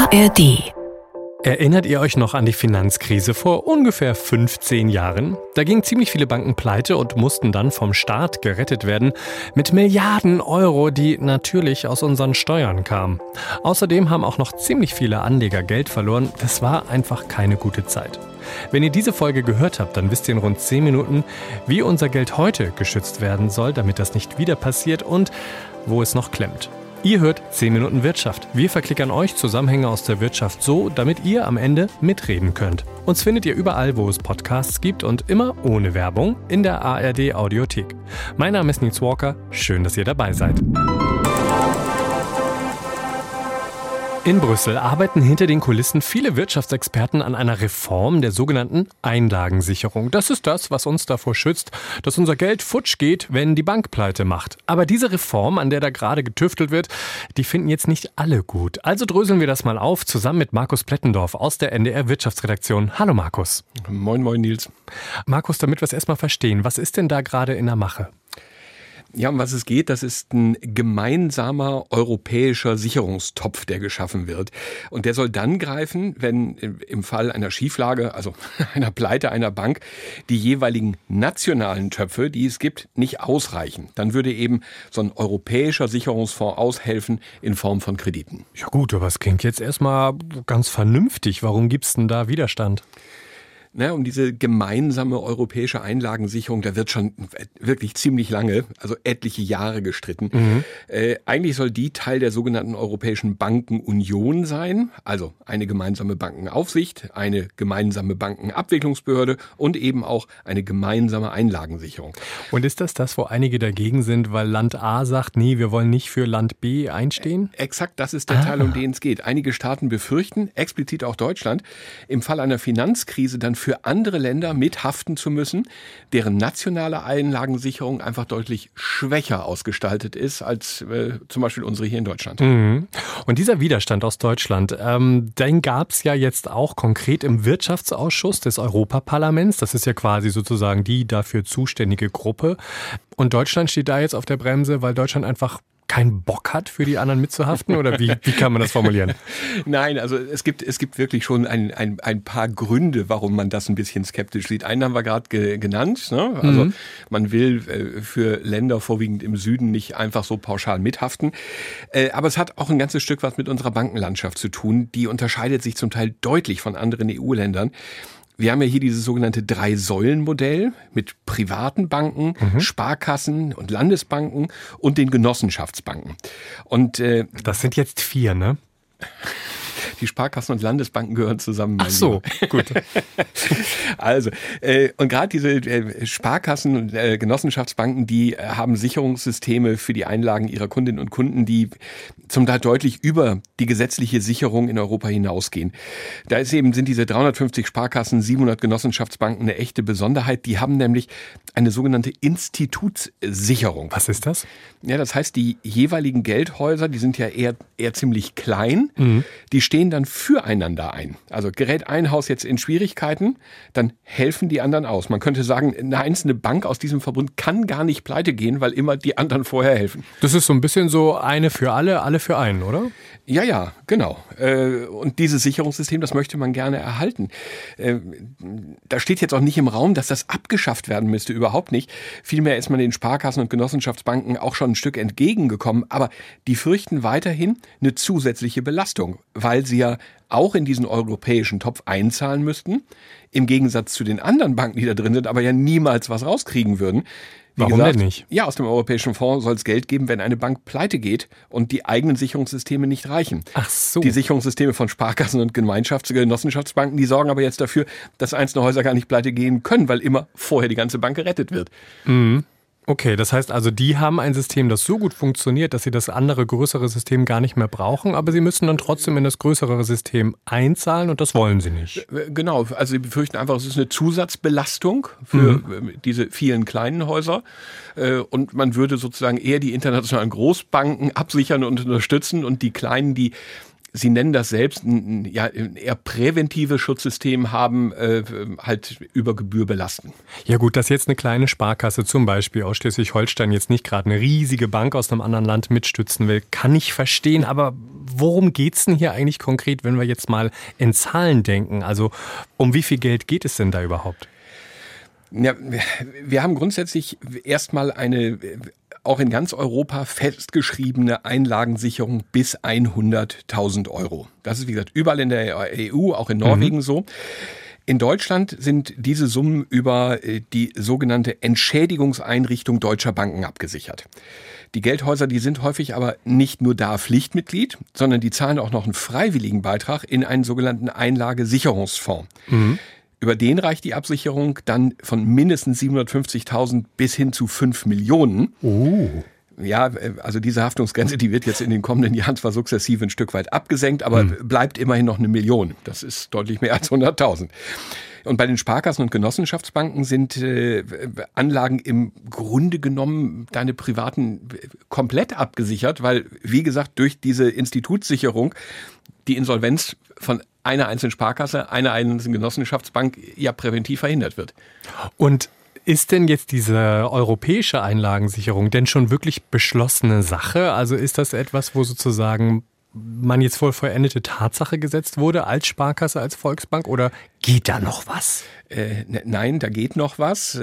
ARD. Erinnert ihr euch noch an die Finanzkrise vor ungefähr 15 Jahren? Da gingen ziemlich viele Banken pleite und mussten dann vom Staat gerettet werden mit Milliarden Euro, die natürlich aus unseren Steuern kamen. Außerdem haben auch noch ziemlich viele Anleger Geld verloren. Das war einfach keine gute Zeit. Wenn ihr diese Folge gehört habt, dann wisst ihr in rund 10 Minuten, wie unser Geld heute geschützt werden soll, damit das nicht wieder passiert und wo es noch klemmt. Ihr hört 10 Minuten Wirtschaft. Wir verklickern euch Zusammenhänge aus der Wirtschaft so, damit ihr am Ende mitreden könnt. Uns findet ihr überall, wo es Podcasts gibt und immer ohne Werbung in der ARD Audiothek. Mein Name ist Nils Walker. Schön, dass ihr dabei seid. In Brüssel arbeiten hinter den Kulissen viele Wirtschaftsexperten an einer Reform der sogenannten Einlagensicherung. Das ist das, was uns davor schützt, dass unser Geld futsch geht, wenn die Bank pleite macht. Aber diese Reform, an der da gerade getüftelt wird, die finden jetzt nicht alle gut. Also dröseln wir das mal auf, zusammen mit Markus Plettendorf aus der NDR Wirtschaftsredaktion. Hallo Markus. Moin, moin Nils. Markus, damit wir es erstmal verstehen, was ist denn da gerade in der Mache? Ja, um was es geht, das ist ein gemeinsamer europäischer Sicherungstopf, der geschaffen wird. Und der soll dann greifen, wenn im Fall einer Schieflage, also einer Pleite einer Bank, die jeweiligen nationalen Töpfe, die es gibt, nicht ausreichen. Dann würde eben so ein europäischer Sicherungsfonds aushelfen in Form von Krediten. Ja gut, aber es klingt jetzt erstmal ganz vernünftig. Warum gibt's denn da Widerstand? Um diese gemeinsame europäische Einlagensicherung, da wird schon wirklich ziemlich lange, also etliche Jahre gestritten. Eigentlich soll die Teil der sogenannten Europäischen Bankenunion sein, also eine gemeinsame Bankenaufsicht, eine gemeinsame Bankenabwicklungsbehörde und eben auch eine gemeinsame Einlagensicherung. Und ist das, wo einige dagegen sind, weil Land A sagt, nee, wir wollen nicht für Land B einstehen? Exakt, das ist der Teil, um den es geht. Einige Staaten befürchten, explizit auch Deutschland, im Fall einer Finanzkrise dann für andere Länder mithaften zu müssen, deren nationale Einlagensicherung einfach deutlich schwächer ausgestaltet ist als zum Beispiel unsere hier in Deutschland. Und dieser Widerstand aus Deutschland, den gab es ja jetzt auch konkret im Wirtschaftsausschuss des Europaparlaments. Das ist ja quasi sozusagen die dafür zuständige Gruppe. Und Deutschland steht da jetzt auf der Bremse, weil Deutschland einfach keinen Bock hat, für die anderen mitzuhaften? Oder wie kann man das formulieren? Nein, also es gibt wirklich schon ein paar Gründe, warum man das ein bisschen skeptisch sieht. Einen haben wir gerade genannt. Ne? Also man will für Länder vorwiegend im Süden nicht einfach so pauschal mithaften. Aber es hat auch ein ganzes Stück was mit unserer Bankenlandschaft zu tun. Die unterscheidet sich zum Teil deutlich von anderen EU-Ländern. Wir haben ja hier dieses sogenannte 3-Säulen-Modell mit privaten Banken, Sparkassen und Landesbanken und den Genossenschaftsbanken. Und das sind jetzt 4, ne? Die Sparkassen und Landesbanken gehören zusammen. Ach so, gut. Also, und gerade diese Sparkassen und Genossenschaftsbanken, die haben Sicherungssysteme für die Einlagen ihrer Kundinnen und Kunden, die zum Teil deutlich über die gesetzliche Sicherung in Europa hinausgehen. Sind diese 350 Sparkassen, 700 Genossenschaftsbanken eine echte Besonderheit. Die haben nämlich eine sogenannte Institutssicherung. Was ist das? Ja, das heißt, die jeweiligen Geldhäuser, die sind ja eher ziemlich klein, die stehen dann füreinander ein. Also gerät ein Haus jetzt in Schwierigkeiten, dann helfen die anderen aus. Man könnte sagen, eine einzelne Bank aus diesem Verbund kann gar nicht pleite gehen, weil immer die anderen vorher helfen. Das ist so ein bisschen so eine für alle für einen, oder? Ja, genau. Und dieses Sicherungssystem, das möchte man gerne erhalten. Da steht jetzt auch nicht im Raum, dass das abgeschafft werden müsste, überhaupt nicht. Vielmehr ist man den Sparkassen und Genossenschaftsbanken auch schon ein Stück entgegengekommen, aber die fürchten weiterhin eine zusätzliche Belastung, weil sie ja auch in diesen europäischen Topf einzahlen müssten, im Gegensatz zu den anderen Banken, die da drin sind, aber ja niemals was rauskriegen würden. Warum denn nicht? Ja, aus dem europäischen Fonds soll es Geld geben, wenn eine Bank pleite geht und die eigenen Sicherungssysteme nicht reichen. Ach so. Die Sicherungssysteme von Sparkassen und Genossenschaftsbanken, die sorgen aber jetzt dafür, dass einzelne Häuser gar nicht pleite gehen können, weil immer vorher die ganze Bank gerettet wird. Okay, das heißt also, die haben ein System, das so gut funktioniert, dass sie das andere, größere System gar nicht mehr brauchen, aber sie müssen dann trotzdem in das größere System einzahlen und das wollen sie nicht. Genau, also sie befürchten einfach, es ist eine Zusatzbelastung für diese vielen kleinen Häuser und man würde sozusagen eher die internationalen Großbanken absichern und unterstützen und die kleinen, die Sie nennen das selbst ein eher präventives Schutzsystem haben, halt über Gebühr belasten. Ja gut, dass jetzt eine kleine Sparkasse zum Beispiel aus Schleswig-Holstein jetzt nicht gerade eine riesige Bank aus einem anderen Land mitstützen will, kann ich verstehen. Aber worum geht's denn hier eigentlich konkret, wenn wir jetzt mal in Zahlen denken? Also um wie viel Geld geht es denn da überhaupt? Ja, wir haben grundsätzlich erstmal eine auch in ganz Europa festgeschriebene Einlagensicherung bis 100.000 Euro. Das ist, wie gesagt, überall in der EU, auch in Norwegen so. In Deutschland sind diese Summen über die sogenannte Entschädigungseinrichtung deutscher Banken abgesichert. Die Geldhäuser, die sind häufig aber nicht nur da Pflichtmitglied, sondern die zahlen auch noch einen freiwilligen Beitrag in einen sogenannten Einlagesicherungsfonds. Über den reicht die Absicherung dann von mindestens 750.000 bis hin zu 5 Millionen. Ja, also diese Haftungsgrenze, die wird jetzt in den kommenden Jahren zwar sukzessive ein Stück weit abgesenkt, aber bleibt immerhin noch 1 Million. Das ist deutlich mehr als 100.000. Und bei den Sparkassen und Genossenschaftsbanken sind Anlagen im Grunde genommen deine privaten komplett abgesichert, weil, wie gesagt, durch diese Institutssicherung die Insolvenz von einer einzelnen Sparkasse, einer einzelnen Genossenschaftsbank ja präventiv verhindert wird. Und ist denn jetzt diese europäische Einlagensicherung denn schon wirklich beschlossene Sache? Also ist das etwas, wo sozusagen man jetzt vor vollendete Tatsache gesetzt wurde als Sparkasse, als Volksbank, oder geht da noch was? Nein, da geht noch was.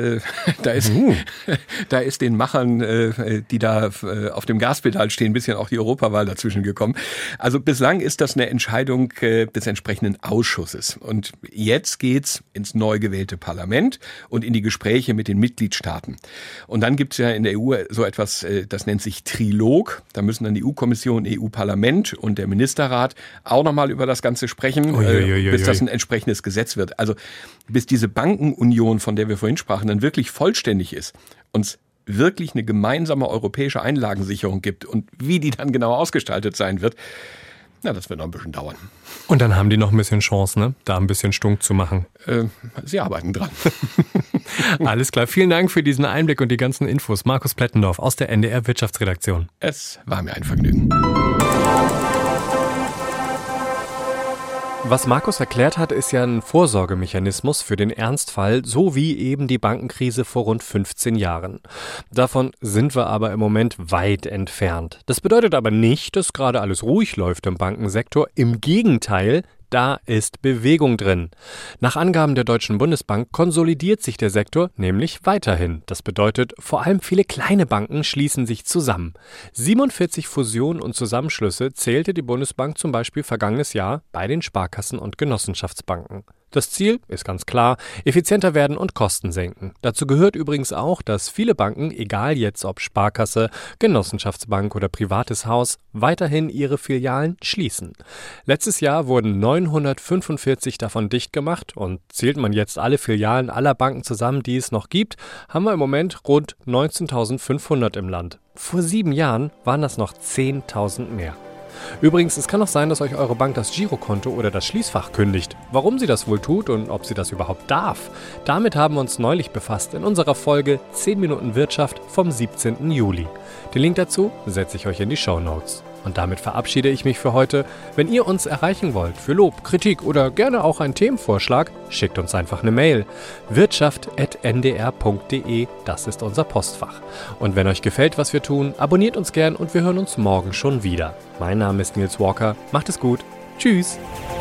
Da ist den Machern, die da auf dem Gaspedal stehen, ein bisschen auch die Europawahl dazwischen gekommen. Also bislang ist das eine Entscheidung des entsprechenden Ausschusses. Und jetzt geht's ins neu gewählte Parlament und in die Gespräche mit den Mitgliedstaaten. Und dann gibt's ja in der EU so etwas, das nennt sich Trilog. Da müssen dann die EU-Kommission, EU-Parlament und der Ministerrat auch nochmal über das Ganze sprechen, bis das ein entsprechendes Gesetz wird. Also bis diese Bankenunion, von der wir vorhin sprachen, dann wirklich vollständig ist, uns wirklich eine gemeinsame europäische Einlagensicherung gibt und wie die dann genau ausgestaltet sein wird, na, das wird noch ein bisschen dauern. Und dann haben die noch ein bisschen Chance, ne? Da ein bisschen stunk zu machen. Sie arbeiten dran. Alles klar, vielen Dank für diesen Einblick und die ganzen Infos. Markus Plettendorf aus der NDR Wirtschaftsredaktion. Es war mir ein Vergnügen. Was Markus erklärt hat, ist ja ein Vorsorgemechanismus für den Ernstfall, so wie eben die Bankenkrise vor rund 15 Jahren. Davon sind wir aber im Moment weit entfernt. Das bedeutet aber nicht, dass gerade alles ruhig läuft im Bankensektor. Im Gegenteil, da ist Bewegung drin. Nach Angaben der Deutschen Bundesbank konsolidiert sich der Sektor nämlich weiterhin. Das bedeutet, vor allem viele kleine Banken schließen sich zusammen. 47 Fusionen und Zusammenschlüsse zählte die Bundesbank zum Beispiel vergangenes Jahr bei den Sparkassen und Genossenschaftsbanken. Das Ziel ist ganz klar, effizienter werden und Kosten senken. Dazu gehört übrigens auch, dass viele Banken, egal jetzt ob Sparkasse, Genossenschaftsbank oder privates Haus, weiterhin ihre Filialen schließen. Letztes Jahr wurden 945 davon dicht gemacht und zählt man jetzt alle Filialen aller Banken zusammen, die es noch gibt, haben wir im Moment rund 19.500 im Land. Vor 7 Jahren waren das noch 10.000 mehr. Übrigens, es kann auch sein, dass euch eure Bank das Girokonto oder das Schließfach kündigt. Warum sie das wohl tut und ob sie das überhaupt darf, damit haben wir uns neulich befasst in unserer Folge 10 Minuten Wirtschaft vom 17. Juli. Den Link dazu setze ich euch in die Shownotes. Und damit verabschiede ich mich für heute. Wenn ihr uns erreichen wollt für Lob, Kritik oder gerne auch einen Themenvorschlag, schickt uns einfach eine Mail. wirtschaft@ndr.de, das ist unser Postfach. Und wenn euch gefällt, was wir tun, abonniert uns gern und wir hören uns morgen schon wieder. Mein Name ist Nils Walker. Macht es gut. Tschüss.